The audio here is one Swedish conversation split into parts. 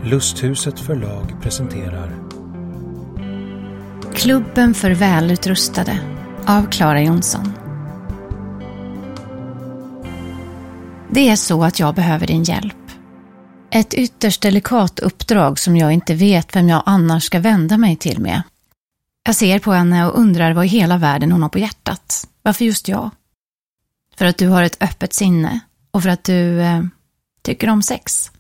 Lusthuset förlag presenterar Klubben för välutrustade av Clara Jonsson. Det är så att jag behöver din hjälp. Ett ytterst delikat uppdrag som jag inte vet vem jag annars ska vända mig till med. Jag ser på henne och undrar vad i hela världen hon har på hjärtat. Varför just jag? För att du har ett öppet sinne och för att du tycker om sex.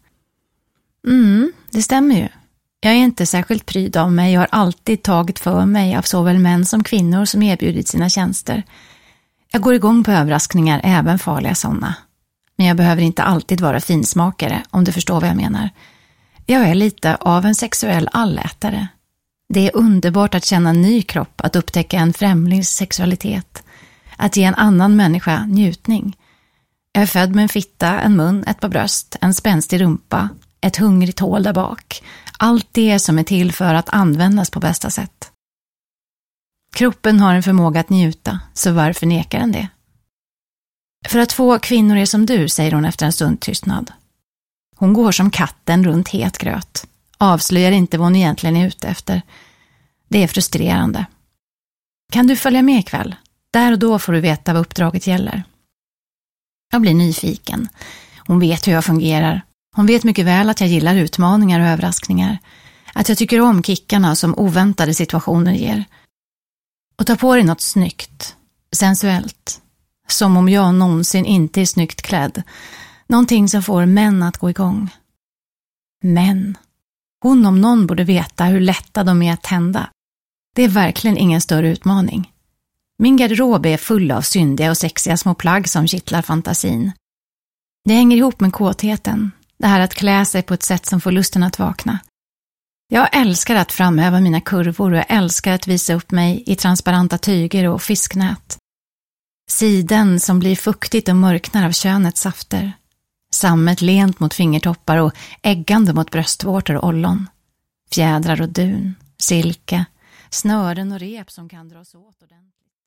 Det stämmer ju. Jag är inte särskilt pryd av mig. Jag har alltid tagit för mig av såväl män som kvinnor som erbjudit sina tjänster. Jag går igång på överraskningar, även farliga sådana. Men jag behöver inte alltid vara finsmakare, om du förstår vad jag menar. Jag är lite av en sexuell allätare. Det är underbart att känna en ny kropp, att upptäcka en främlings sexualitet. Att ge en annan människa njutning. Jag är född med en fitta, en mun, ett par bröst, en spänstig rumpa, ett hungrigt hål där bak. Allt det som är till för att användas på bästa sätt. Kroppen har en förmåga att njuta, så varför nekar den det? För att få kvinnor är som du, säger hon efter en stund tystnad. Hon går som katten runt het gröt. Avslöjar inte vad hon egentligen är ute efter. Det är frustrerande. Kan du följa med ikväll? Där och då får du veta vad uppdraget gäller. Jag blir nyfiken. Hon vet hur jag fungerar. Hon vet mycket väl att jag gillar utmaningar och överraskningar. Att jag tycker om kickarna som oväntade situationer ger. Och ta på dig något snyggt. Sensuellt. Som om jag någonsin inte är snyggt klädd. Någonting som får män att gå igång. Män. Hon om någon borde veta hur lätta de är att tända. Det är verkligen ingen större utmaning. Min garderob är full av syndiga och sexiga små plagg som kittlar fantasin. Det hänger ihop med kåtheten. Det här att klä sig på ett sätt som får lusten att vakna. Jag älskar att framhäva mina kurvor och jag älskar att visa upp mig i transparenta tyger och fisknät. Siden som blir fuktigt och mörknar av könets safter. Sammet lent mot fingertoppar och äggande mot bröstvårtor och ollon. Fjädrar och dun, silke, snören och rep som kan dras åt ordentligt.